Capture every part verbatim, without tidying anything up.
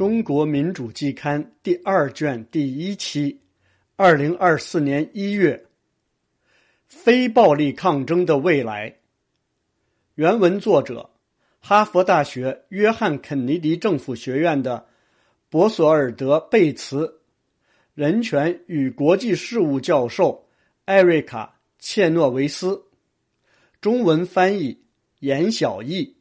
中国民主季刊第二卷第一期，二零二四年一月，非暴力抗争的未来。原文作者：哈佛大学约翰肯尼迪政府学院的博索尔德贝茨，人权与国际事务教授艾瑞卡切诺维斯，中文翻译严晓毅。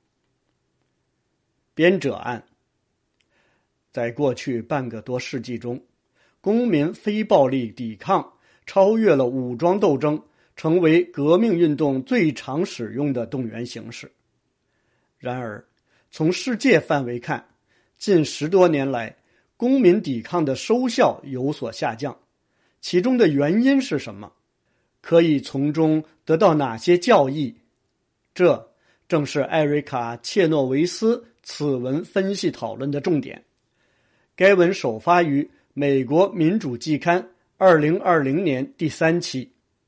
编者按：在过去半个多世纪中，公民非暴力抵抗超越了武装斗争，成为革命运动最常使用的动员形式。然而，从世界范围看，近十多年来，公民抵抗的收效有所下降。其中的原因是什么？可以从中得到哪些教益？这正是艾瑞卡切诺维斯此文分析讨论的重点。该文首发于美国民主季刊二零二零年第三期。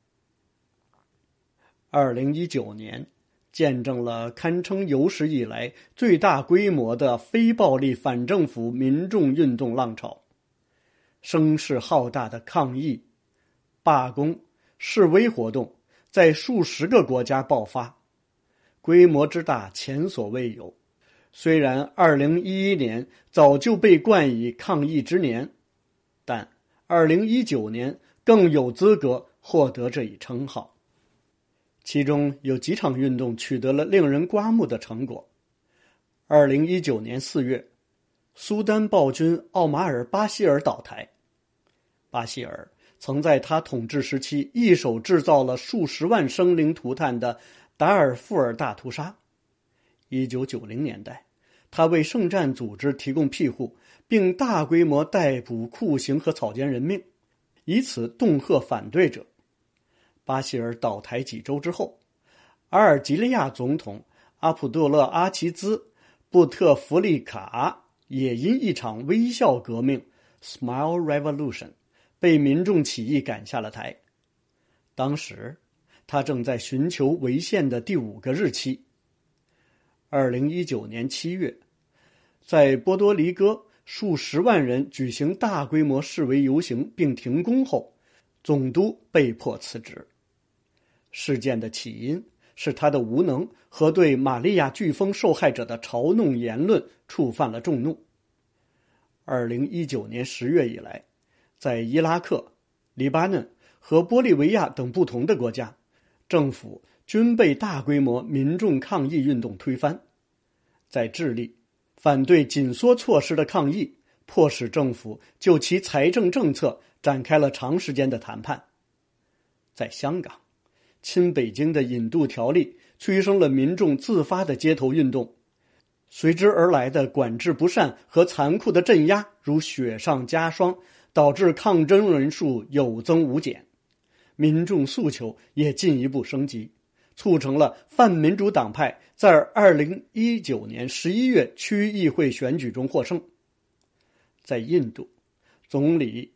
二零一九年见证了堪称有史以来最大规模的非暴力反政府民众运动浪潮，声势浩大的抗议、罢工、示威活动在数十个国家爆发，规模之大前所未有。虽然二零一一年早就被冠以抗议之年，但二零一九年更有资格获得这一称号。其中有几场运动取得了令人刮目的成果。二零一九年四月，苏丹暴君奥马尔·巴希尔倒台。巴希尔曾在他统治时期一手制造了数十万生灵涂炭的达尔富尔大屠杀。一九九零年代，他为圣战组织提供庇护，并大规模逮捕、酷刑和草菅人命，以此恫吓反对者。巴希尔倒台几周之后，阿尔及利亚总统阿卜杜勒阿齐兹·布特弗利卡也因一场微笑革命 Smile Revolution 被民众起义赶下了台。当时他正在寻求违宪的第五个日期。二零一九年七月，在波多黎各数十万人举行大规模示威游行并停工后，总督被迫辞职。事件的起因是他的无能和对玛利亚飓风受害者的嘲弄言论触犯了众怒。二零一九年十月以来，在伊拉克、黎巴嫩和玻利维亚等不同的国家，政府均被大规模民众抗议运动推翻。在智利，反对紧缩措施的抗议迫使政府就其财政政策展开了长时间的谈判。在香港，亲北京的引渡条例催生了民众自发的街头运动，随之而来的管制不善和残酷的镇压如雪上加霜，导致抗争人数有增无减。民众诉求也进一步升级，促成了泛民主党派在二零一九年十一月区议会选举中获胜。在印度，总理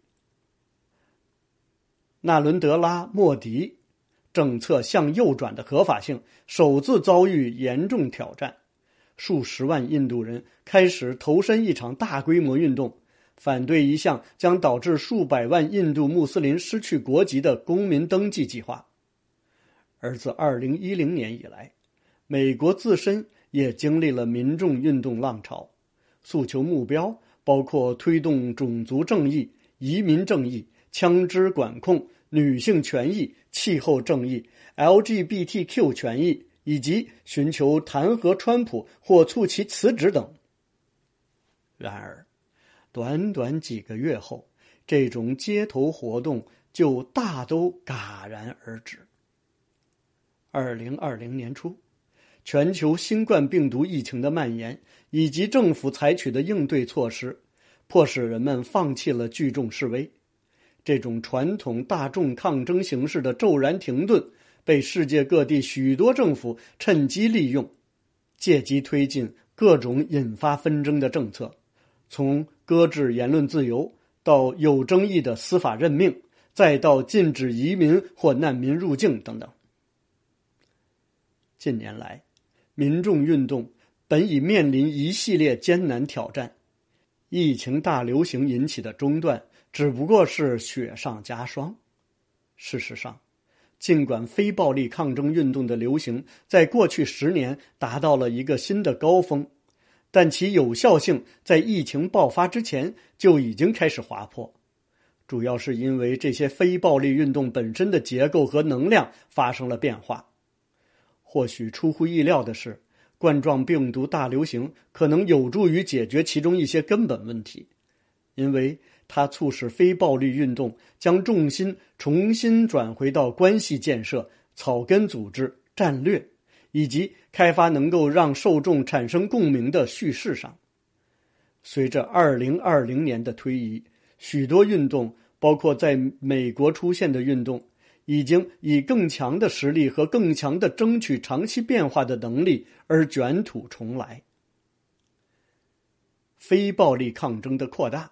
纳伦德拉·莫迪政策向右转的合法性首次遭遇严重挑战，数十万印度人开始投身一场大规模运动，反对一项将导致数百万印度穆斯林失去国籍的公民登记计划。而自二零一零年以来，美国自身也经历了民众运动浪潮，诉求目标包括推动种族正义、移民正义、枪支管控、女性权益、气候正义、L G B T Q 权益，以及寻求弹劾川普或促其辞职等。然而，短短几个月后，这种街头活动就大都戛然而止。二零二零年初，全球新冠病毒疫情的蔓延以及政府采取的应对措施，迫使人们放弃了聚众示威。这种传统大众抗争形式的骤然停顿，被世界各地许多政府趁机利用，借机推进各种引发纷争的政策，从搁置言论自由到有争议的司法任命，再到禁止移民或难民入境等等。近年来，民众运动本已面临一系列艰难挑战， 疫情大流行引起的中断只不过是雪上加霜。事实上，尽管非暴力抗争运动的流行在过去十年达到了一个新的高峰，但其有效性在疫情爆发之前就已经开始滑坡，主要是因为这些非暴力运动本身的结构和能量发生了变化。或许出乎意料的是，冠状病毒大流行可能有助于解决其中一些根本问题，因为它促使非暴力运动将重心重新转回到关系建设、草根组织、战略，以及开发能够让受众产生共鸣的叙事上。随着二零二零年的推移，许多运动，包括在美国出现的运动，已经以更强的实力和更强的争取长期变化的能力而卷土重来。非暴力抗争的扩大。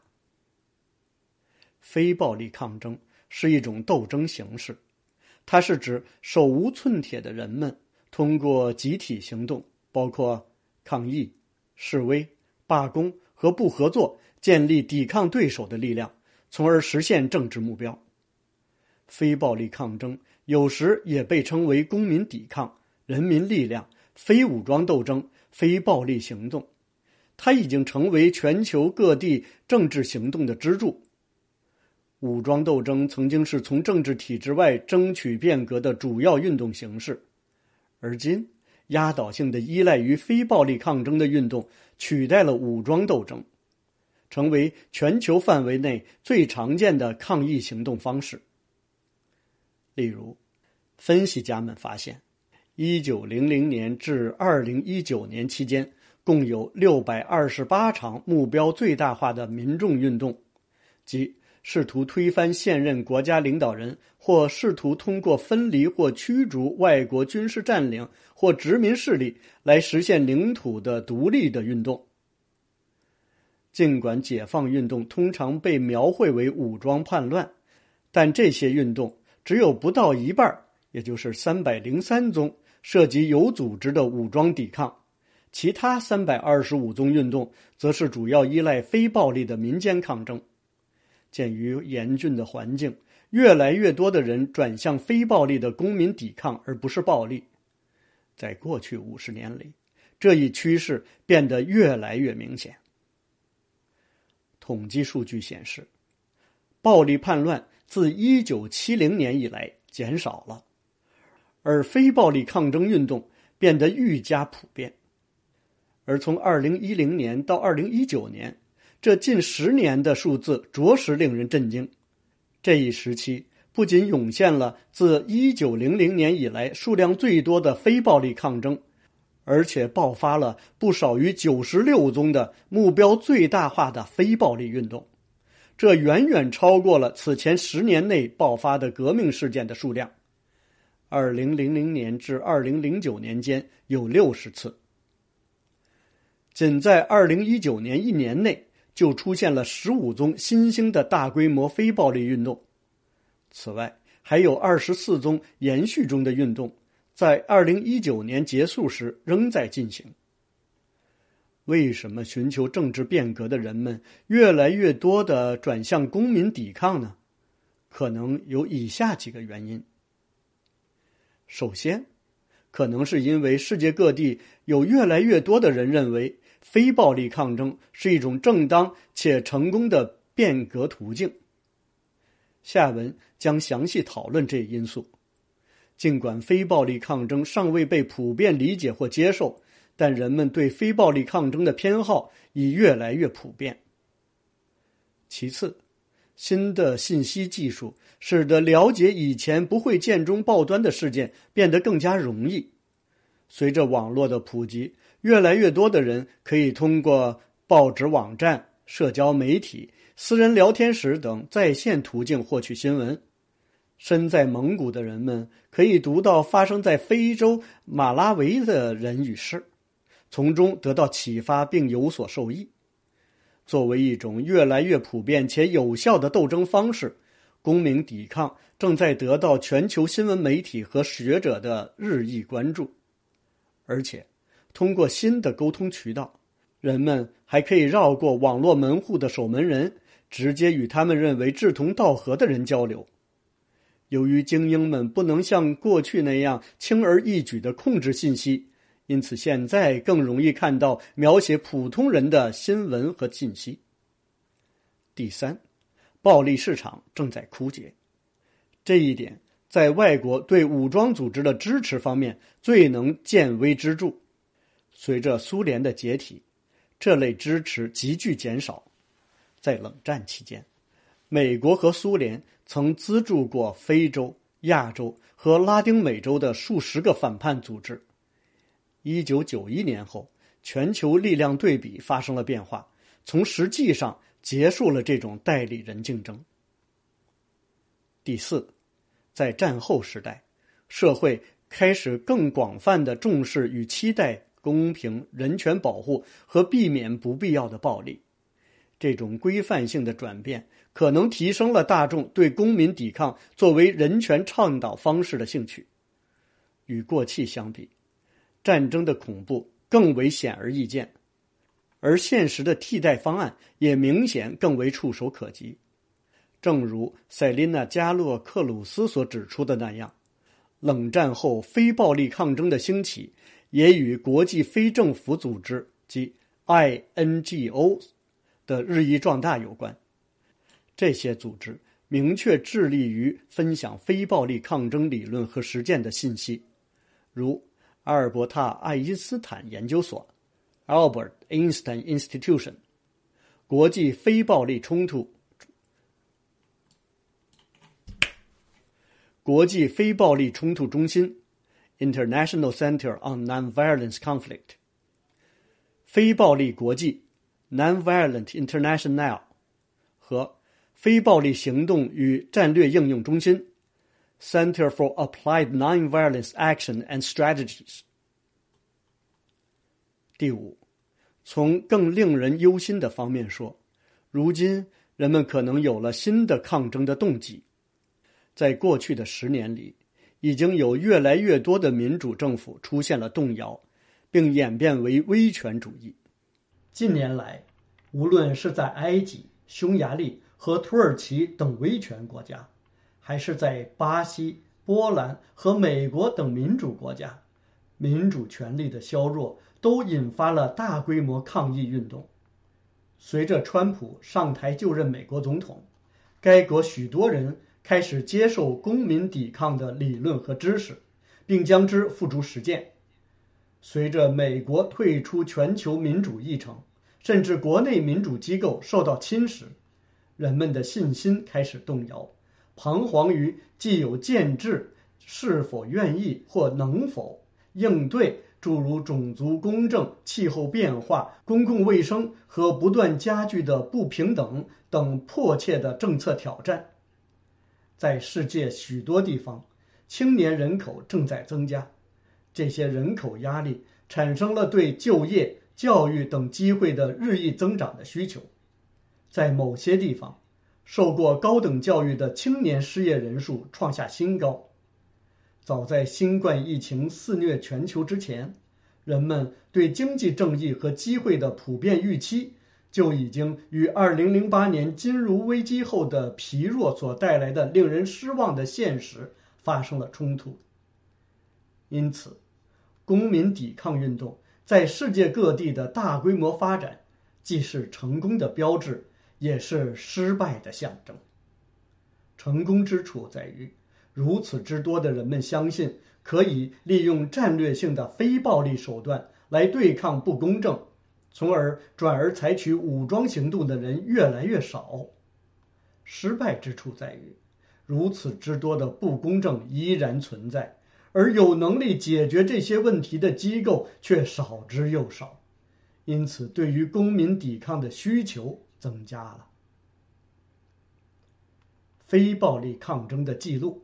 非暴力抗争是一种斗争形式，它是指手无寸铁的人们通过集体行动，包括抗议、示威、罢工和不合作，建立抵抗对手的力量，从而实现政治目标。非暴力抗争有时也被称为公民抵抗、人民力量、非武装斗争、非暴力行动，它已经成为全球各地政治行动的支柱。武装斗争曾经是从政治体制外争取变革的主要运动形式，而今压倒性的依赖于非暴力抗争的运动取代了武装斗争，成为全球范围内最常见的抗议行动方式。例如，分析家们发现，一九零零年至二零一九年期间，共有六百二十八场目标最大化的民众运动，即试图推翻现任国家领导人，或试图通过分离或驱逐外国军事占领或殖民势力来实现领土的独立的运动。尽管解放运动通常被描绘为武装叛乱，但这些运动只有不到一半，也就是三百零三宗涉及有组织的武装抵抗，其他三百二十五宗运动则是主要依赖非暴力的民间抗争。鉴于严峻的环境，越来越多的人转向非暴力的公民抵抗而不是暴力。在过去五十年里，这一趋势变得越来越明显。统计数据显示，暴力叛乱自一九七零年以来减少了，而非暴力抗争运动变得愈加普遍。而从二零一零年到二零一九年，这近十年的数字着实令人震惊。这一时期不仅涌现了自一九零零年以来数量最多的非暴力抗争，而且爆发了不少于九十六宗的目标最大化的非暴力运动，这远远超过了此前十年内爆发的革命事件的数量。二零零零年至二零零九年间有六十次。仅在二零一九年一年内就出现了十五宗新兴的大规模非暴力运动。此外，还有二十四宗延续中的运动，在二零一九年结束时仍在进行。为什么寻求政治变革的人们越来越多地转向公民抵抗呢？可能有以下几个原因。首先，可能是因为世界各地有越来越多的人认为非暴力抗争是一种正当且成功的变革途径。下文将详细讨论这一因素。尽管非暴力抗争尚未被普遍理解或接受，但人们对非暴力抗争的偏好已越来越普遍。其次，新的信息技术使得了解以前不会见中报端的事件变得更加容易。随着网络的普及，越来越多的人可以通过报纸网站、社交媒体、私人聊天室等在线途径获取新闻。身在蒙古的人们可以读到发生在非洲马拉维的人与事，从中得到启发并有所受益。作为一种越来越普遍且有效的斗争方式，公民抵抗正在得到全球新闻媒体和学者的日益关注。而且，通过新的沟通渠道， 人们还可以绕过网络门户的守门人，直接与他们认为志同道合的人交流。由于精英们不能像过去那样轻而易举地控制信息，因此现在更容易看到描写普通人的新闻和信息。第三，暴力市场正在枯竭。这一点在外国对武装组织的支持方面最能见微知著。随着苏联的解体，这类支持急剧减少。在冷战期间，美国和苏联曾资助过非洲、亚洲和拉丁美洲的数十个反叛组织。一九九一年后，全球力量对比发生了变化，从实际上结束了这种代理人竞争。第四，在战后时代，社会开始更广泛地重视与期待公平、人权保护和避免不必要的暴力。这种规范性的转变可能提升了大众对公民抵抗作为人权倡导方式的兴趣。与过去相比，战争的恐怖更为显而易见，而现实的替代方案也明显更为触手可及。正如塞琳娜·加洛克鲁斯所指出的那样，冷战后非暴力抗争的兴起也与国际非政府组织及 I N G O 的日益壮大有关。这些组织明确致力于分享非暴力抗争理论和实践的信息，如阿尔伯塔·爱因斯坦研究所 Albert Einstein Institution、 国际非暴力冲突国际非暴力冲突中心 International Center on Nonviolence Conflict、 非暴力国际 Nonviolent International 和非暴力行动与战略应用中心 Center for Applied Nonviolence Action and Strategies。 第五，从更令人忧心的方面说，如今人们可能有了新的抗争的动机。在过去的十年里，已经有越来越多的民主政府出现了动摇，并演变为威权主义。近年来，无论是在埃及、匈牙利和土耳其等威权国家，还是在巴西、波兰和美国等民主国家，民主权力的削弱都引发了大规模抗议运动。随着川普上台就任美国总统，该国许多人开始接受公民抵抗的理论和知识，并将之付诸实践。随着美国退出全球民主议程，甚至国内民主机构受到侵蚀，人们的信心开始动摇，彷徨于既有建制是否愿意或能否应对诸如种族公正、气候变化、公共卫生和不断加剧的不平等等迫切的政策挑战。在世界许多地方，青年人口正在增加，这些人口压力产生了对就业、教育等机会的日益增长的需求。在某些地方，受过高等教育的青年失业人数创下新高。早在新冠疫情肆虐全球之前，人们对经济正义和机会的普遍预期就已经与二零零八年金融危机后的疲弱所带来的令人失望的现实发生了冲突。因此，公民抵抗运动在世界各地的大规模发展，既是成功的标志，也是失败的象征。成功之处在于，如此之多的人们相信可以利用战略性的非暴力手段来对抗不公正，从而转而采取武装行动的人越来越少。失败之处在于，如此之多的不公正依然存在，而有能力解决这些问题的机构却少之又少，因此对于公民抵抗的需求增加了。非暴力抗争的记录。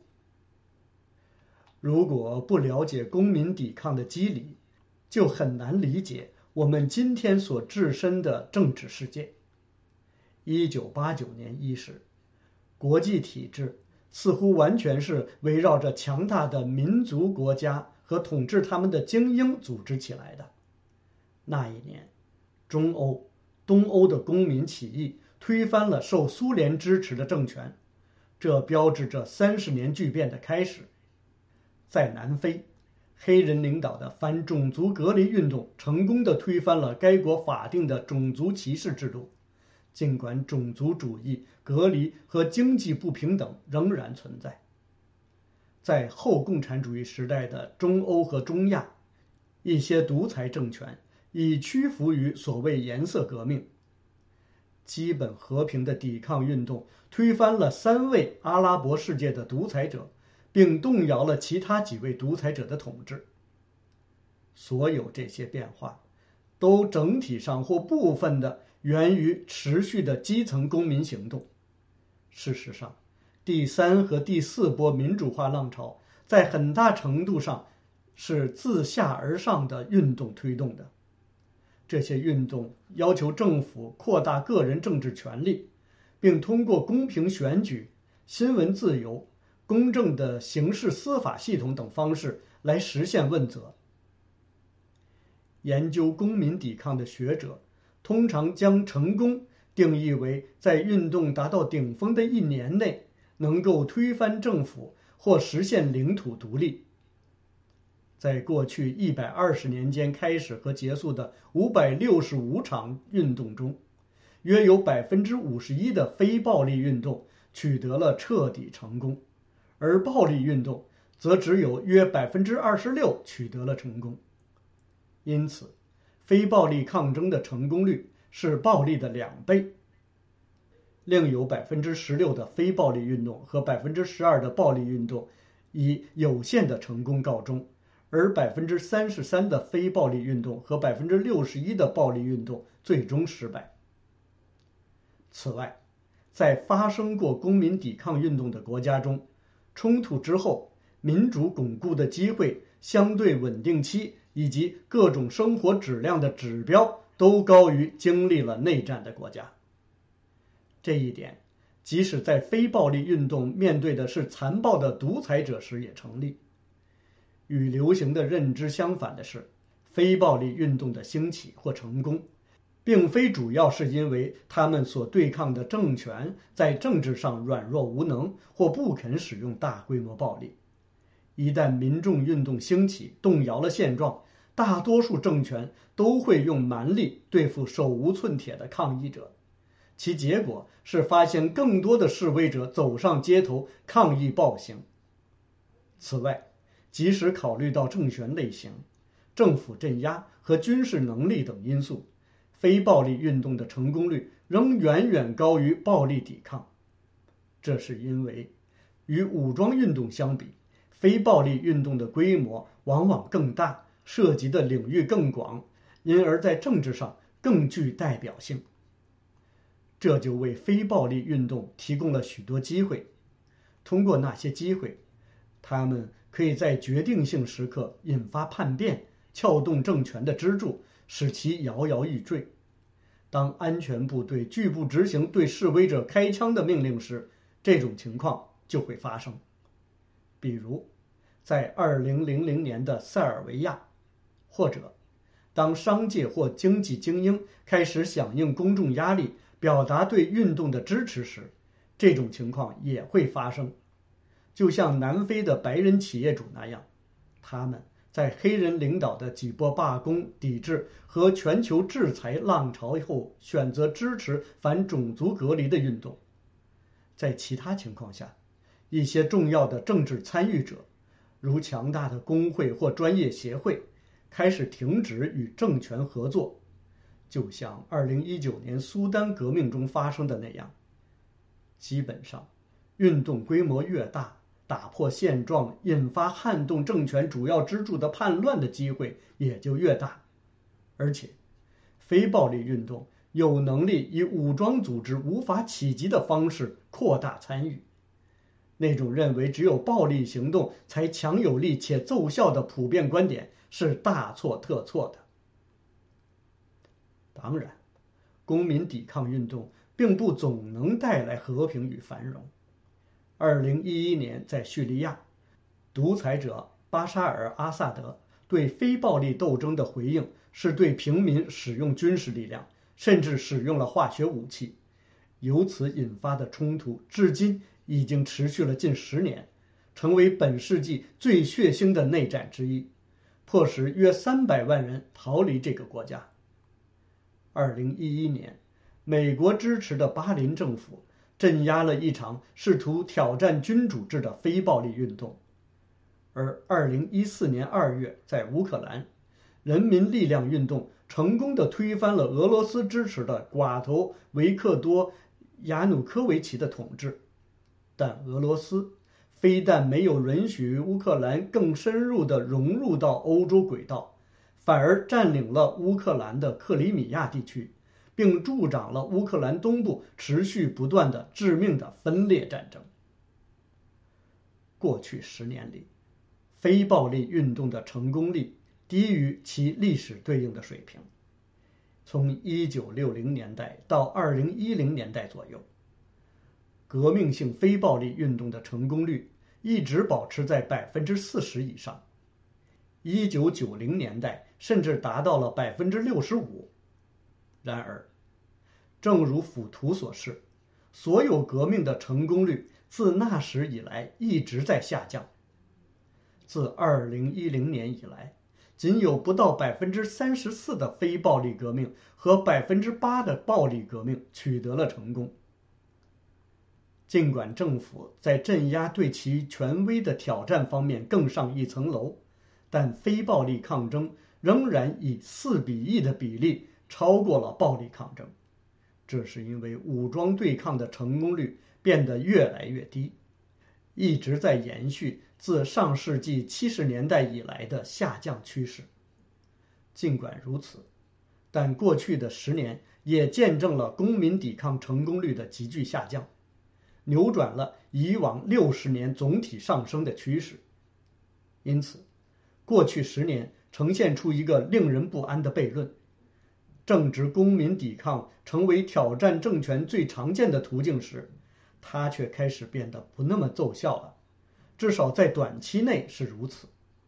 如果不了解公民抵抗的机理，就很难理解我们今天所置身的政治世界。一九八九年伊始，国际体制似乎完全是围绕着强大的民族国家和统治他们的精英组织起来的。那一年， 中欧、东欧的公民起义推翻了受苏联支持的政权，这标志着三十年巨变的开始。在南非，黑人领导的反种族隔离运动成功地推翻了该国法定的种族歧视制度，尽管种族主义、隔离和经济不平等仍然存在。在后共产主义时代的中欧和中亚，一些独裁政权已屈服于所谓颜色革命。基本和平的抵抗运动推翻了三位阿拉伯世界的独裁者，并动摇了其他几位独裁者的统治。所有这些变化都整体上或部分的源于持续的基层公民行动。事实上，第三和第四波民主化浪潮在很大程度上是自下而上的运动推动的。这些运动要求政府扩大个人政治权利，并通过公平选举、新闻自由、公正的刑事司法系统等方式来实现问责。研究公民抵抗的学者通常将成功定义为在运动达到顶峰的一年内能够推翻政府或实现领土独立。在过去一百二十年间开始和结束的五百六十五场运动中，约有百分之五十一的非暴力运动取得了彻底成功，而暴力运动则只有约百分之二十六取得了成功。因此，非暴力抗争的成功率是暴力的两倍。另有百分之十六的非暴力运动和百分之十二的暴力运动以有限的成功告终，而百分之三十三的非暴力运动和百分之六十一的暴力运动最终失败。此外，在发生过公民抵抗运动的国家中，冲突之后民主巩固的机会、相对稳定期以及各种生活质量的指标都高于经历了内战的国家。这一点，即使在非暴力运动面对的是残暴的独裁者时也成立。与流行的认知相反的是，非暴力运动的兴起或成功，并非主要是因为他们所对抗的政权在政治上软弱无能或不肯使用大规模暴力。一旦民众运动兴起，动摇了现状，大多数政权都会用蛮力对付手无寸铁的抗议者，其结果是发现更多的示威者走上街头抗议暴行。此外，即使考虑到政权类型、政府镇压和军事能力等因素，非暴力运动的成功率仍远远高于暴力抵抗。这是因为与武装运动相比，非暴力运动的规模往往更大，涉及的领域更广，因而在政治上更具代表性。这就为非暴力运动提供了许多机会。通过那些机会，他们可以在决定性时刻引发叛变，撬动政权的支柱，使其摇摇欲坠。当安全部队拒不执行对示威者开枪的命令时，这种情况就会发生。比如，在二零零零年的塞尔维亚，或者当商界或经济精英开始响应公众压力，表达对运动的支持时，这种情况也会发生。就像南非的白人企业主那样，他们在黑人领导的几波罢工、抵制和全球制裁浪潮后，选择支持反种族隔离的运动。在其他情况下，一些重要的政治参与者，如强大的工会或专业协会，开始停止与政权合作，就像二零一九年苏丹革命中发生的那样。基本上，运动规模越大，打破现状、引发撼动政权主要支柱的叛乱的机会也就越大。而且，非暴力运动有能力以武装组织无法企及的方式扩大参与。那种认为只有暴力行动才强有力且奏效的普遍观点是大错特错的。当然，公民抵抗运动并不总能带来和平与繁荣。二零一一年在叙利亚，独裁者巴沙尔·阿萨德对非暴力斗争的回应是对平民使用军事力量，甚至使用了化学武器。由此引发的冲突至今已经持续了近十年，成为本世纪最血腥的内战之一，迫使约三百万人逃离这个国家。二零一一年，美国支持的巴林政府镇压了一场试图挑战君主制的非暴力运动。而二零一四年二月，在乌克兰，人民力量运动成功地推翻了俄罗斯支持的寡头维克多·亚努科维奇的统治。但俄罗斯非但没有允许乌克兰更深入地融入到欧洲轨道，反而占领了乌克兰的克里米亚地区，并助长了乌克兰东部持续不断的致命的分裂战争。过去十年里，非暴力运动的成功率低于其历史对应的水平。从一九六零年代到二零一零年代左右，革命性非暴力运动的成功率一直保持在百分之四十以上，一九九零年代甚至达到了百分之六十五。然而，正如附图所示，所有革命的成功率自那时以来一直在下降。自二零一零年以来，仅有不到百分之三十四的非暴力革命和百分之八的暴力革命取得了成功。尽管政府在镇压对其权威的挑战方面更上一层楼，但非暴力抗争仍然以四比一的比例超过了暴力抗争。这是因为武装对抗的成功率变得越来越低，一直在延续自上世纪七十年代以来的下降趋势。尽管如此，但过去的十年也见证了公民抵抗成功率的急剧下降，扭转了以往六十年总体上升的趋势。因此，过去十年呈现出一个令人不安的悖论：正值公民抵抗成为挑战政权最常见的途径时，它却开始变得不那么奏效了，至少在短期内是如此。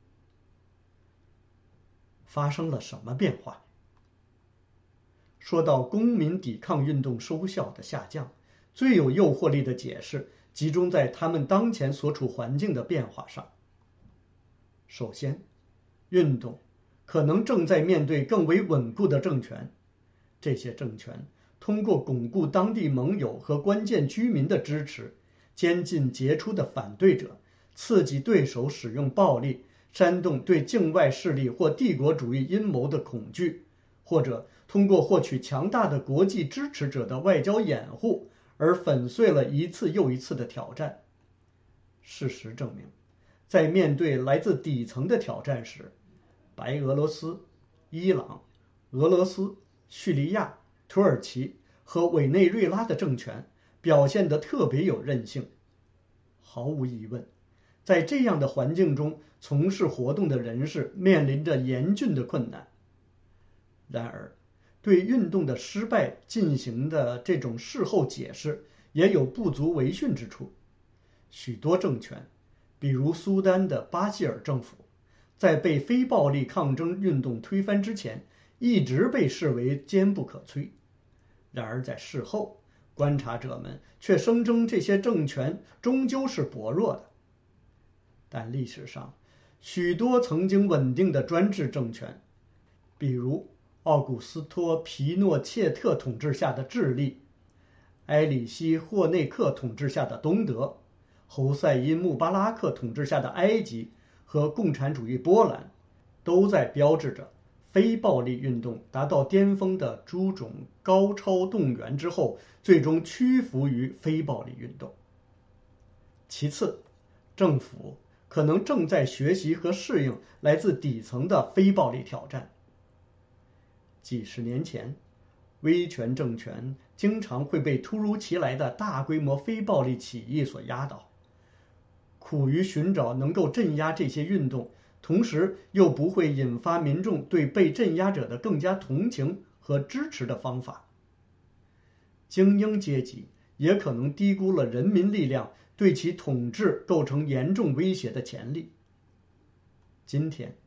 发生了什么变化？说到公民抵抗运动收效的下降，最有诱惑力的解释集中在他们当前所处环境的变化上。首先，运动可能正在面对更为稳固的政权，这些政权通过巩固当地盟友和关键居民的支持，监禁杰出的反对者，刺激对手使用暴力，煽动对境外势力或帝国主义阴谋的恐惧，或者通过获取强大的国际支持者的外交掩护而粉碎了一次又一次的挑战。事实证明，在面对来自底层的挑战时，白俄罗斯、伊朗、俄罗斯、叙利亚、土耳其和委内瑞拉的政权表现得特别有韧性。毫无疑问，在这样的环境中从事活动的人士面临着严峻的困难。然而，对运动的失败进行的这种事后解释也有不足为训之处。许多政权，比如苏丹的巴希尔政府，在被非暴力抗争运动推翻之前，一直被视为坚不可摧。然而在事后，观察者们却声称这些政权终究是薄弱的。但历史上，许多曾经稳定的专制政权，比如奥古斯托·皮诺切特统治下的智利，埃里希·霍内克统治下的东德，侯赛因·穆巴拉克统治下的埃及和共产主义波兰，都在标志着非暴力运动达到巅峰的诸种高超动员之后，最终屈服于非暴力运动。其次，政府可能正在学习和适应来自底层的非暴力挑战。几十年前，威权政权经常会被突如其来的大规模非暴力起义所压倒。苦于寻找能够镇压这些运动，同时又不会引发民众对被镇压者的更加同情和支持的方法。精英阶级也可能低估了人民力量对其统治构成严重威胁的潜力。今天，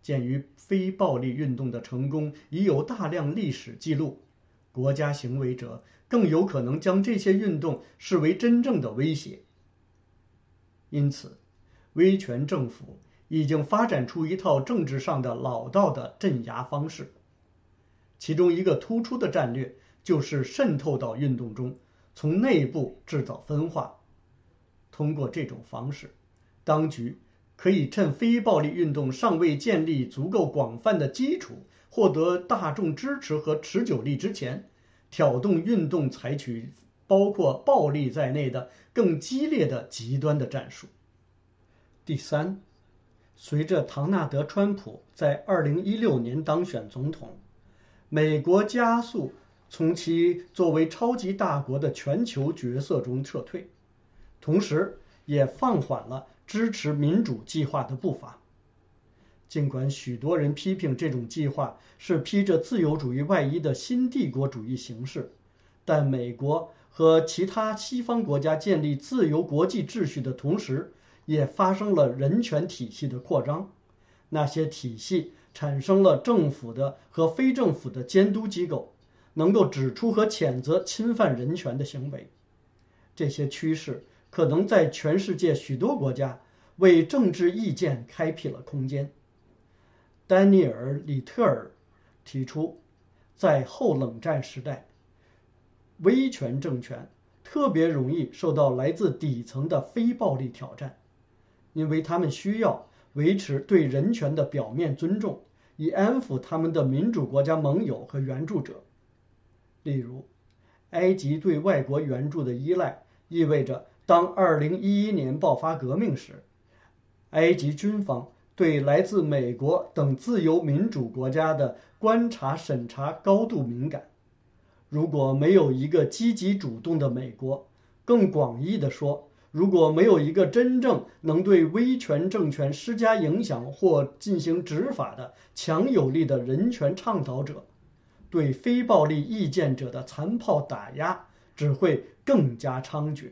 鉴于非暴力运动的成功已有大量历史记录，国家行为者更有可能将这些运动视为真正的威胁。因此，威权政府已经发展出一套政治上的老道的镇压方式，其中一个突出的战略就是渗透到运动中，从内部制造分化。通过这种方式，当局可以趁非暴力运动尚未建立足够广泛的基础，获得大众支持和持久力之前，挑动运动采取包括暴力在内的更激烈的极端的战术。第三，随着唐纳德·川普在二零一六年当选总统，美国加速从其作为超级大国的全球角色中撤退，同时也放缓了支持民主计划的步伐。尽管许多人批评这种计划是披着自由主义外衣的新帝国主义形式，但美国和其他西方国家建立自由国际秩序的同时，也发生了人权体系的扩张。那些体系产生了政府的和非政府的监督机构，能够指出和谴责侵犯人权的行为。这些趋势可能在全世界许多国家为政治意见开辟了空间。丹尼尔·里特尔提出，在后冷战时代，威权政权特别容易受到来自底层的非暴力挑战，因为他们需要维持对人权的表面尊重，以安抚他们的民主国家盟友和援助者。例如，埃及对外国援助的依赖意味着，当二零一一年爆发革命时，埃及军方对来自美国等自由民主国家的观察审查高度敏感。如果没有一个积极主动的美国，更广义地说，如果没有一个真正能对威权政权施加影响或进行执法的强有力的人权倡导者，对非暴力意见者的残暴打压只会更加猖獗。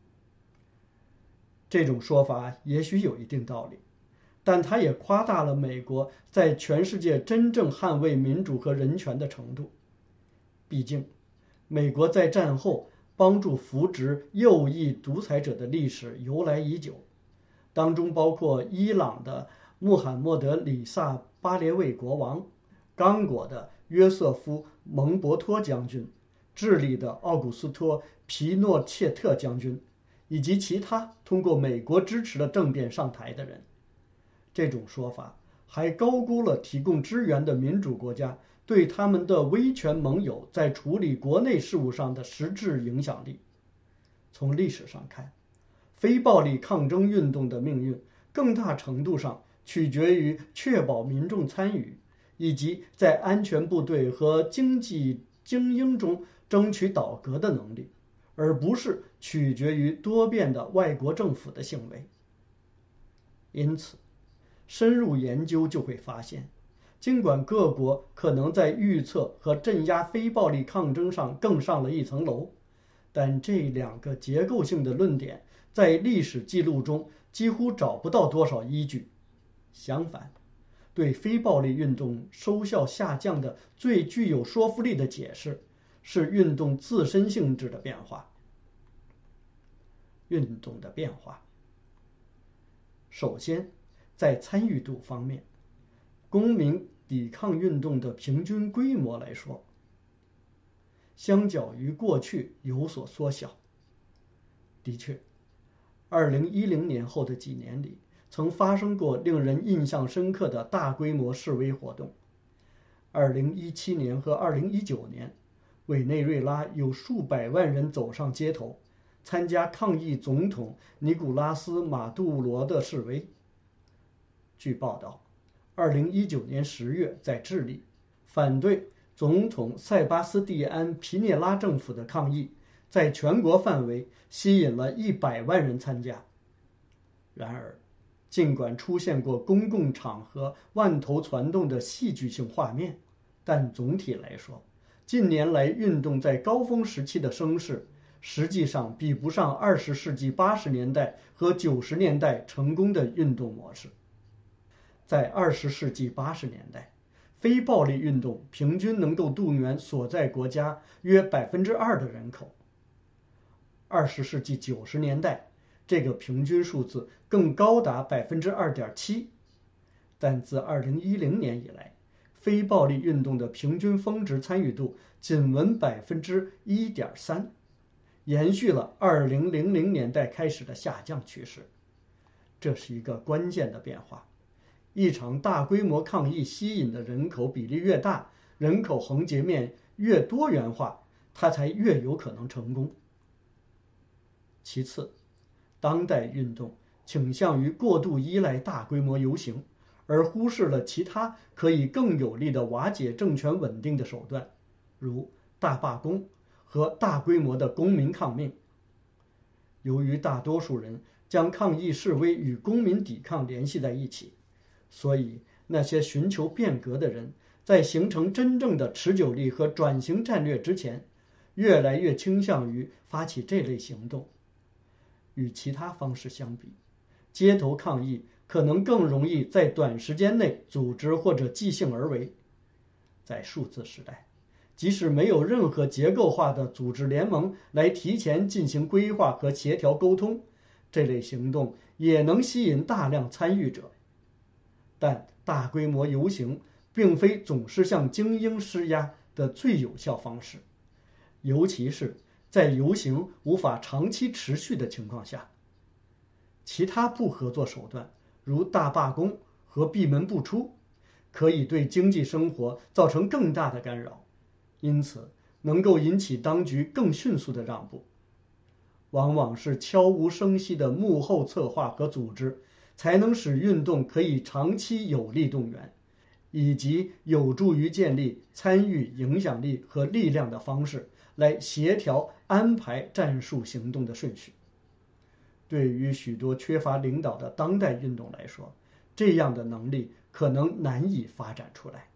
这种说法也许有一定道理，但它也夸大了美国在全世界真正捍卫民主和人权的程度。毕竟，美国在战后帮助扶植右翼独裁者的历史由来已久，当中包括伊朗的穆罕默德·里萨·巴列卫国王、刚果的约瑟夫·蒙博托将军、智利的奥古斯托·皮诺切特将军，以及其他通过美国支持的政变上台的人。这种说法还高估了提供支援的民主国家对他们的威权盟友在处理国内事务上的实质影响力。从历史上看，非暴力抗争运动的命运更大程度上取决于确保民众参与，以及在安全部队和经济精英中争取倒戈的能力，而不是取决于多变的外国政府的行为。因此，深入研究就会发现，尽管各国可能在预测和镇压非暴力抗争上更上了一层楼，但这两个结构性的论点在历史记录中几乎找不到多少依据。相反，对非暴力运动收效下降的最具有说服力的解释是运动自身性质的变化。运动的变化，首先，在参与度方面，公民抵抗运动的平均规模来说，相较于过去有所缩小。的确，二零一零年后的几年里，曾发生过令人印象深刻的大规模示威活动。二零一七年和二零一九年，委内瑞拉有数百万人走上街头，参加抗议总统尼古拉斯·马杜罗的示威。据报道，二零一九年十月在智利，反对总统塞巴斯蒂安·皮涅拉政府的抗议在全国范围吸引了一百万人参加。然而，尽管出现过公共场合万头攒动的戏剧性画面，但总体来说，近年来运动在高峰时期的声势实际上比不上二十世纪八十年代和九十年代成功的运动模式。 在二十世纪八十年代，非暴力运动平均能够动员所在国家约百分之二的人口。二十世纪九十年代，这个平均数字更高达百分之二点七。但自二零一零年以来，非暴力运动的平均峰值参与度仅为百分之一点三，延续了二零零零年代开始的下降趋势。这是一个关键的变化。一场大规模抗议吸引的人口比例越大，人口横截面越多元化，它才越有可能成功。其次，当代运动倾向于过度依赖大规模游行，而忽视了其他可以更有力的瓦解政权稳定的手段，如大罢工和大规模的公民抗命。由于大多数人将抗议示威与公民抵抗联系在一起，所以那些寻求变革的人在形成真正的持久力和转型战略之前，越来越倾向于发起这类行动。与其他方式相比，街头抗议可能更容易在短时间内组织或者即兴而为。在数字时代，即使没有任何结构化的组织联盟来提前进行规划和协调沟通，这类行动也能吸引大量参与者。但大规模游行并非总是向精英施压的最有效方式，尤其是在游行无法长期持续的情况下。其他不合作手段，如大罢工和闭门不出，可以对经济生活造成更大的干扰，因此能够引起当局更迅速的让步。往往是悄无声息的幕后策划和组织，才能使运动可以长期有力动员，以及有助于建立参与影响力和力量的方式来协调安排战术行动的顺序。对于许多缺乏领导的当代运动来说，这样的能力可能难以发展出来。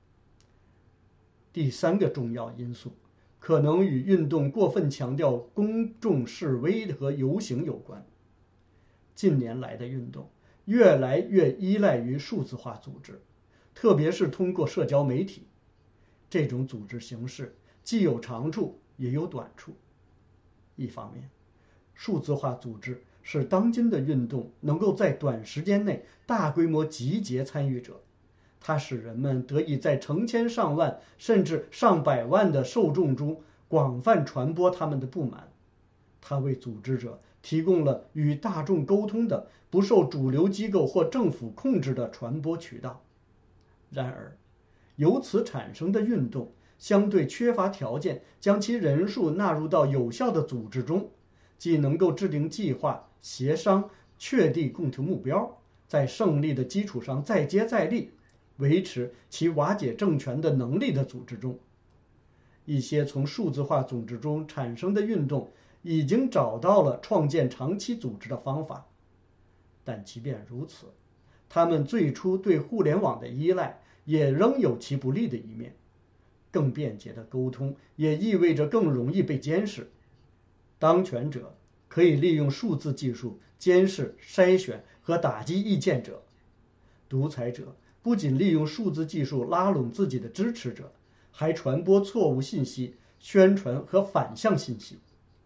第三个重要因素可能与运动过分强调公众示威和游行有关。近年来的运动越来越依赖于数字化组织，特别是通过社交媒体。这种组织形式既有长处也有短处。一方面，数字化组织使当今的运动能够在短时间内大规模集结参与者，它使人们得以在成千上万甚至上百万的受众中广泛传播他们的不满。它为组织者提供了与大众沟通的不受主流机构或政府控制的传播渠道。然而，由此产生的运动相对缺乏条件将其人数纳入到有效的组织中，既能够制定计划、协商、确定共同目标，在胜利的基础上再接再厉，维持其瓦解政权的能力的组织中。一些从数字化组织中产生的运动已经找到了创建长期组织的方法，但即便如此，他们最初对互联网的依赖也仍有其不利的一面。更便捷的沟通也意味着更容易被监视。当权者可以利用数字技术监视、筛选和打击意见者，独裁者不仅利用数字技术拉拢自己的支持者，还传播错误信息、宣传和反向信息。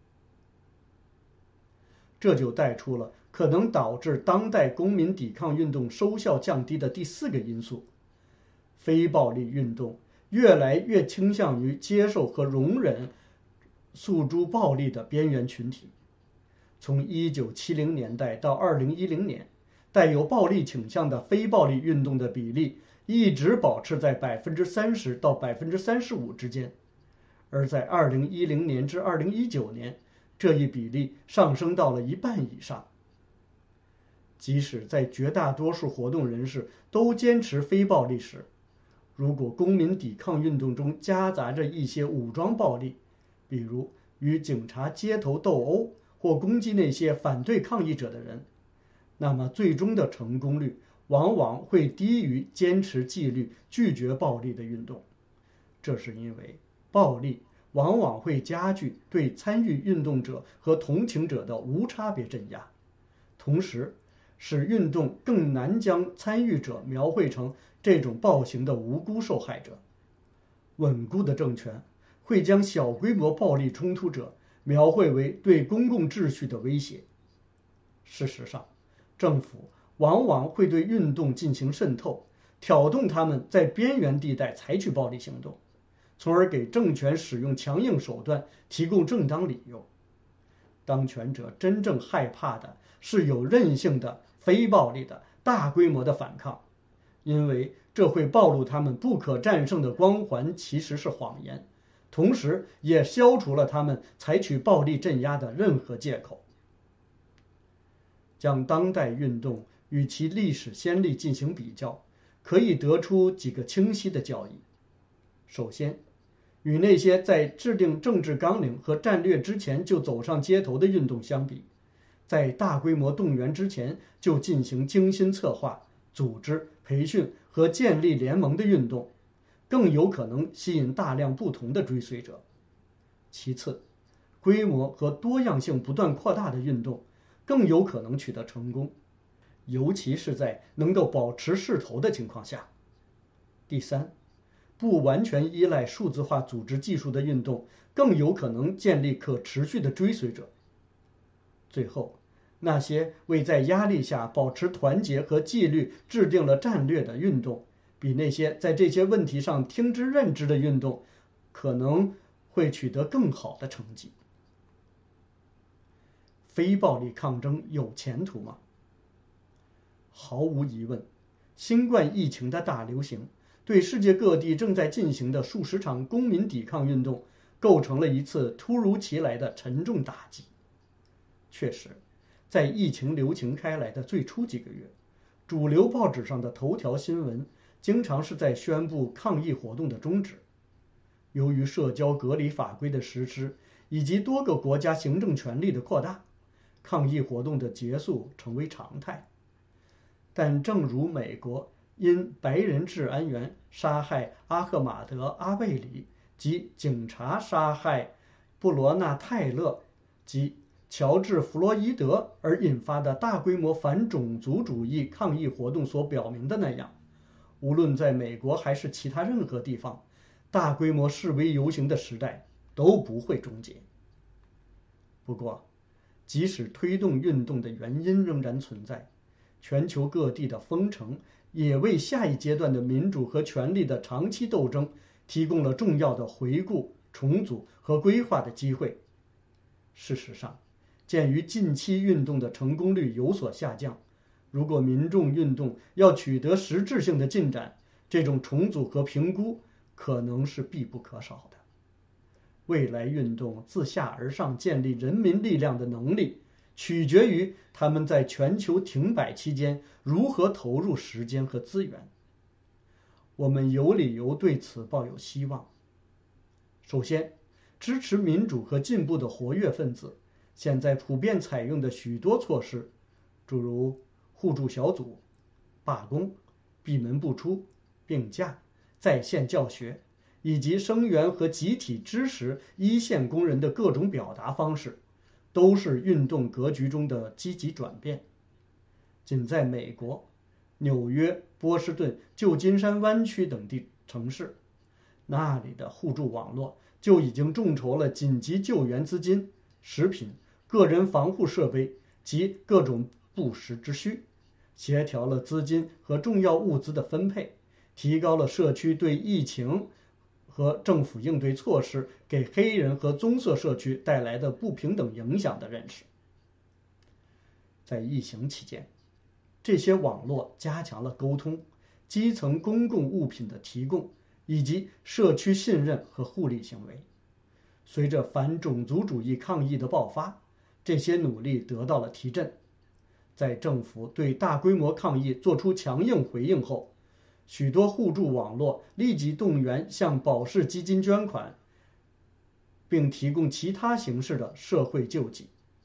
这就带出了可能导致当代公民抵抗运动收效降低的第四个因素：非暴力运动越来越倾向于接受和容忍诉诸暴力的边缘群体。从一九七零年代到二零一零年，带有暴力倾向的非暴力运动的比例一直保持在百分之三十到百分之三十五之间，而在二零一零年至二零一九年，这一比例上升到了一半以上。即使在绝大多数活动人士都坚持非暴力时，如果公民抵抗运动中夹杂着一些武装暴力，比如与警察街头斗殴或攻击那些反对抗议者的人，那么最终的成功率往往会低于坚持纪律、拒绝暴力的运动。这是因为暴力往往会加剧对参与运动者和同情者的无差别镇压，同时使运动更难将参与者描绘成这种暴行的无辜受害者。稳固的政权会将小规模暴力冲突者描绘为对公共秩序的威胁。事实上，政府往往会对运动进行渗透，挑动他们在边缘地带采取暴力行动，从而给政权使用强硬手段提供正当理由。当权者真正害怕的是有韧性的、非暴力的、大规模的反抗，因为这会暴露他们不可战胜的光环其实是谎言，同时也消除了他们采取暴力镇压的任何借口。将当代运动与其历史先例进行比较，可以得出几个清晰的教义。首先，与那些在制定政治纲领和战略之前就走上街头的运动相比，在大规模动员之前就进行精心策划、组织、培训和建立联盟的运动，更有可能吸引大量不同的追随者。其次，规模和多样性不断扩大的运动更有可能取得成功，尤其是在能够保持势头的情况下。第三，不完全依赖数字化组织技术的运动更有可能建立可持续的追随者。最后，那些为在压力下保持团结和纪律制定了战略的运动，比那些在这些问题上听之任之的运动可能会取得更好的成绩。非暴力抗争有前途吗？毫无疑问，新冠疫情的大流行对世界各地正在进行的数十场公民抵抗运动构成了一次突如其来的沉重打击。确实，在疫情流行开来的最初几个月，主流报纸上的头条新闻经常是在宣布抗议活动的终止。由于社交隔离法规的实施以及多个国家行政权力的扩大，抗议活动的结束成为常态。但正如美国因白人治安员杀害阿赫马德·阿贝里及警察杀害布罗纳泰勒及乔治·弗洛伊德而引发的大规模反种族主义抗议活动所表明的那样，无论在美国还是其他任何地方，大规模示威游行的时代都不会终结。不过，即使推动运动的原因仍然存在，全球各地的封城也为下一阶段的民主和权力的长期斗争提供了重要的回顾、重组和规划的机会。事实上，鉴于近期运动的成功率有所下降，如果民众运动要取得实质性的进展，这种重组和评估可能是必不可少的。未来运动自下而上建立人民力量的能力，取决于他们在全球停摆期间如何投入时间和资源。我们有理由对此抱有希望。首先，支持民主和进步的活跃分子现在普遍采用的许多措施，诸如互助小组、罢工、闭门不出、病假、在线教学，以及声援和集体支持一线工人的各种表达方式，都是运动格局中的积极转变。仅在美国、纽约、波士顿、旧金山湾区等地城市，那里的互助网络就已经众筹了紧急救援资金、食品、个人防护设备及各种不时之需，协调了资金和重要物资的分配，提高了社区对疫情和政府应对措施给黑人和棕色社区带来的不平等影响的认识。在疫情期间，这些网络加强了沟通、基层公共物品的提供以及社区信任和互利行为。随着反种族主义抗议的爆发，这些努力得到了提振。在政府对大规模抗议做出强硬回应后，许多互助网络立即动员向保释基金捐款，并提供其他形式的社会救济。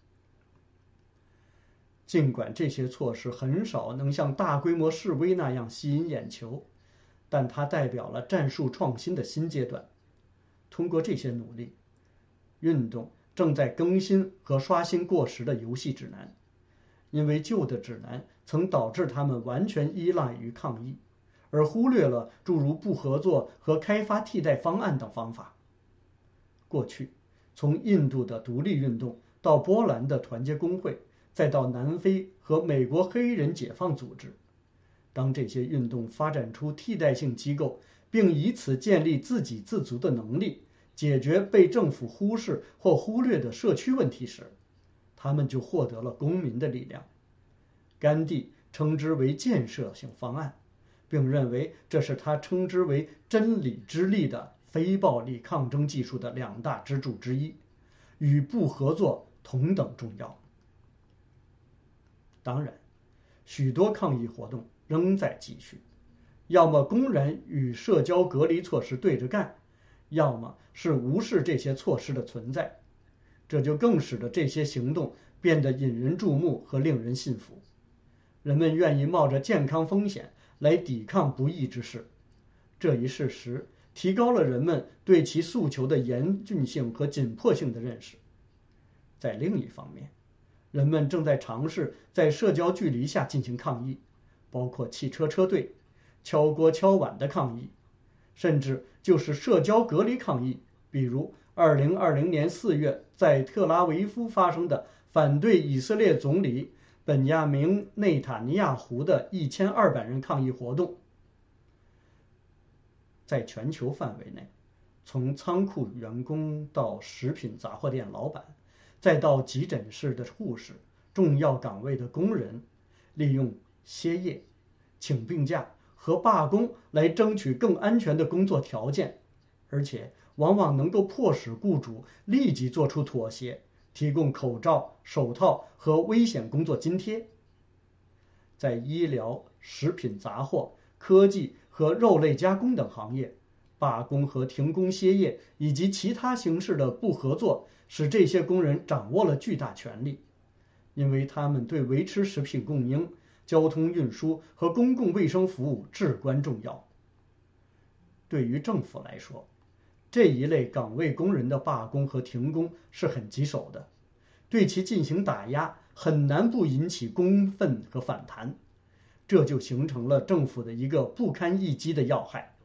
尽管这些措施很少能像大规模示威那样吸引眼球，但它代表了战术创新的新阶段。通过这些努力，运动正在更新和刷新过时的游戏指南，因为旧的指南曾导致他们完全依赖于抗议，而忽略了诸如不合作和开发替代方案等方法。过去，从印度的独立运动到波兰的团结工会，再到南非和美国黑人解放组织，当这些运动发展出替代性机构，并以此建立自给自足的能力，解决被政府忽视或忽略的社区问题时，他们就获得了公民的力量。甘地称之为建设性方案，并认为这是他称之为真理之力的非暴力抗争技术的两大支柱之一，与不合作同等重要。当然，许多抗议活动仍在继续，要么公然与社交隔离措施对着干，要么是无视这些措施的存在，这就更使得这些行动变得引人注目和令人信服。人们愿意冒着健康风险来抵抗不义之事，这一事实提高了人们对其诉求的严峻性和紧迫性的认识。在另一方面，人们正在尝试在社交距离下进行抗议，包括汽车车队、敲锅敲碗的抗议，甚至就是社交隔离抗议，比如二零二零年四月在特拉维夫发生的反对以色列总理本雅明内塔尼亚胡的一千二百人抗议活动。在全球范围内，从仓库员工到食品杂货店老板，再到急诊室的护士、重要岗位的工人，利用歇业、请病假和罢工来争取更安全的工作条件，而且往往能够迫使雇主立即做出妥协，提供口罩、手套和危险工作津贴。在医疗、食品杂货、科技和肉类加工等行业，罢工和停工歇业以及其他形式的不合作，使这些工人掌握了巨大权力，因为他们对维持食品供应、交通运输和公共卫生服务至关重要。对于政府来说，这一类岗位工人的罢工和停工是很棘手的，对其进行打压很难不引起公愤和反弹，这就形成了政府的一个不堪一击的要害。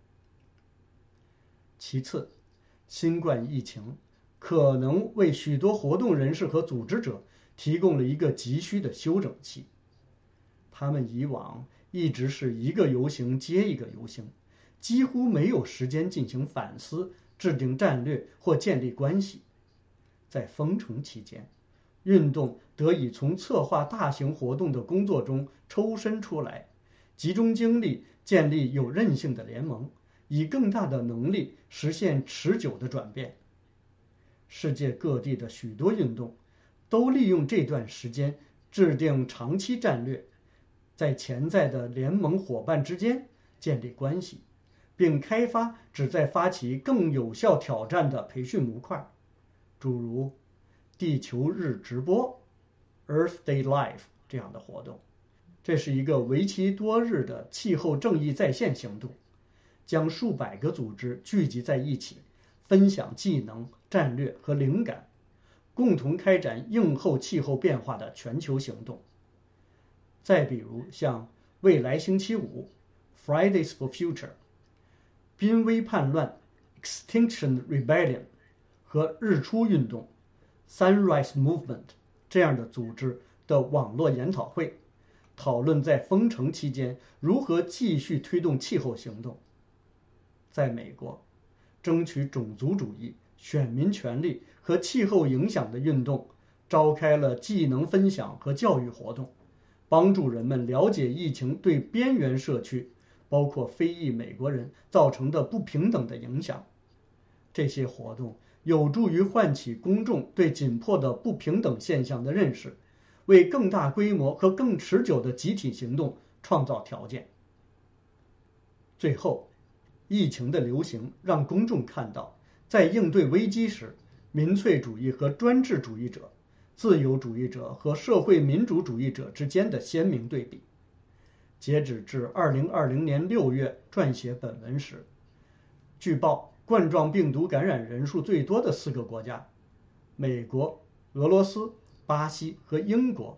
其次，新冠疫情可能为许多活动人士和组织者提供了一个急需的休整期。他们以往一直是一个游行接一个游行，几乎没有时间进行反思、制定战略或建立关系。在封城期间，运动得以从策划大型活动的工作中抽身出来，集中精力建立有韧性的联盟，以更大的能力实现持久的转变。世界各地的许多运动都利用这段时间制定长期战略，在潜在的联盟伙伴之间建立关系，并开发旨在发起更有效挑战的培训模块，诸如地球日直播 Earth Day Live 这样的活动。这是一个为期多日的气候正义在线行动，将数百个组织聚集在一起，分享技能、战略和灵感，共同开展应候气候变化的全球行动。再比如像未来星期五 Fridays for Future、 濒危叛乱 Extinction Rebellion 和日出运动 Sunrise Movement 这样的组织的网络研讨会，讨论在封城期间如何继续推动气候行动。在美国，争取种族主义、选民权利和气候影响的运动召开了技能分享和教育活动，帮助人们了解疫情对边缘社区，包括非裔美国人造成的不平等的影响。这些活动有助于唤起公众对紧迫的不平等现象的认识，为更大规模和更持久的集体行动创造条件。最后，疫情的流行让公众看到，在应对危机时，民粹主义和专制主义者、自由主义者和社会民主主义者之间的鲜明对比。截止至二零二零年六月撰写本文时，据报冠状病毒感染人数最多的四个国家——美国、俄罗斯、巴西和英国，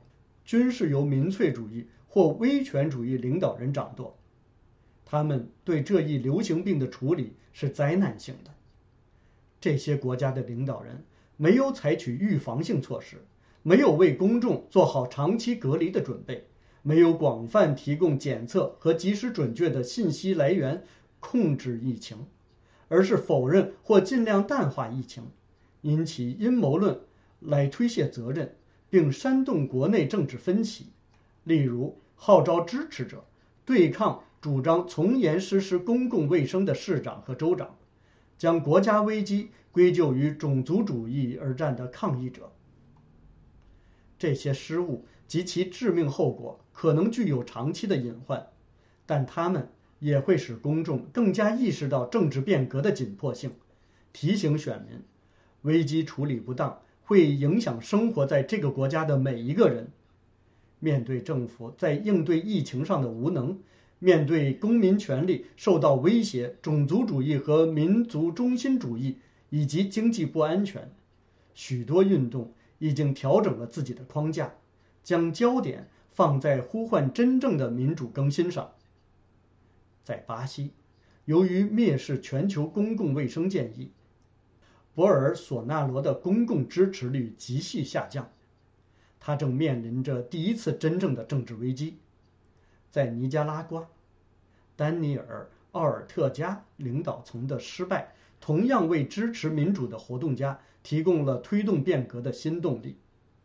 均是由民粹主义或威权主义领导人掌舵。他们对这一流行病的处理是灾难性的。这些国家的领导人没有采取预防性措施，没有为公众做好长期隔离的准备，没有广泛提供检测和及时准确的信息来源控制疫情，而是否认或尽量淡化疫情，因其阴谋论来推卸责任，并煽动国内政治分歧，例如号召支持者对抗主张从严实施公共卫生的市长和州长，将国家危机归咎于种族主义而战的抗议者。这些失误及其致命后果可能具有长期的隐患，但它们也会使公众更加意识到政治变革的紧迫性，提醒选民，危机处理不当会影响生活在这个国家的每一个人。面对政府在应对疫情上的无能，面对公民权利受到威胁、种族主义和民族中心主义以及经济不安全，许多运动已经调整了自己的框架，将焦点放在呼唤真正的民主更新上。在巴西，由于蔑视全球公共卫生建议，博尔索纳罗的公共支持率急剧下降，他正面临着第一次真正的政治危机。在尼加拉瓜，丹尼尔·奥尔特加领导层的失败同样为支持民主的活动家提供了推动变革的新动力。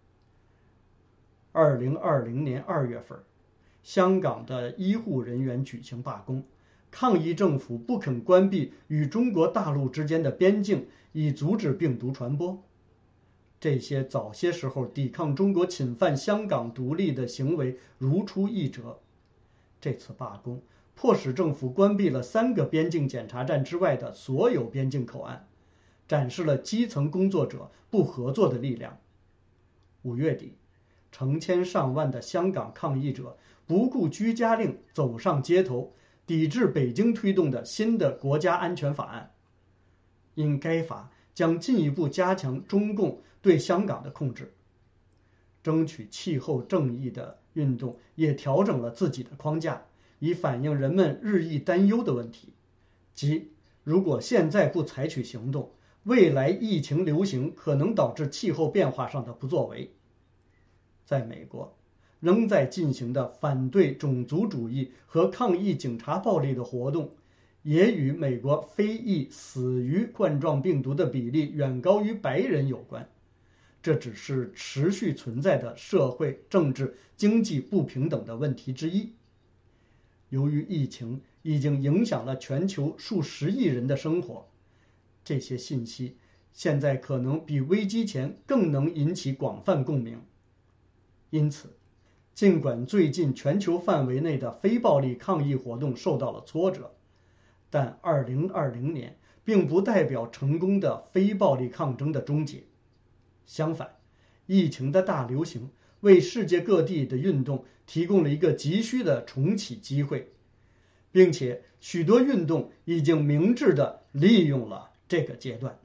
二零二零年二月份，香港的医护人员举行罢工，抗议政府不肯关闭与中国大陆之间的边境，以阻止病毒传播。这些早些时候抵抗中国侵犯香港独立的行为如出一辙。这次罢工迫使政府关闭了三个边境检查站之外的所有边境口岸，展示了基层工作者不合作的力量。五月底，成千上万的香港抗议者不顾居家令走上街头，抵制北京推动的新的国家安全法案，因该法将进一步加强中共对香港的控制。争取气候正义的运动也调整了自己的框架，以反映人们日益担忧的问题，即如果现在不采取行动，未来疫情流行可能导致气候变化上的不作为。在美国，仍在进行的反对种族主义和抗议警察暴力的活动，也与美国非裔死于冠状病毒的比例远高于白人有关。这只是持续存在的社会、政治、经济不平等的问题之一。由于疫情已经影响了全球数十亿人的生活，这些信息现在可能比危机前更能引起广泛共鸣。因此，尽管最近全球范围内的非暴力抗议活动受到了挫折，但二零二零年并不代表成功的非暴力抗争的终结。相反，疫情的大流行为世界各地的运动提供了一个急需的重启机会，并且许多运动已经明智地利用了这个阶段。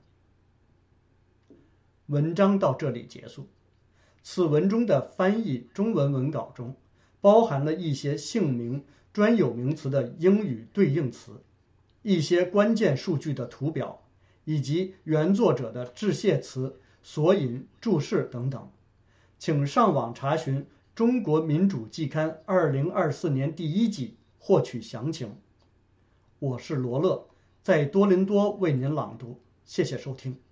文章到这里结束。此文中的翻译中文文稿中包含了一些姓名、专有名词的英语对应词，一些关键数据的图表，以及原作者的致谢词、索引、注释等等。请上网查询《中国民主季刊》二零二四年第一季获取详情。我是罗乐，在多伦多为您朗读，谢谢收听。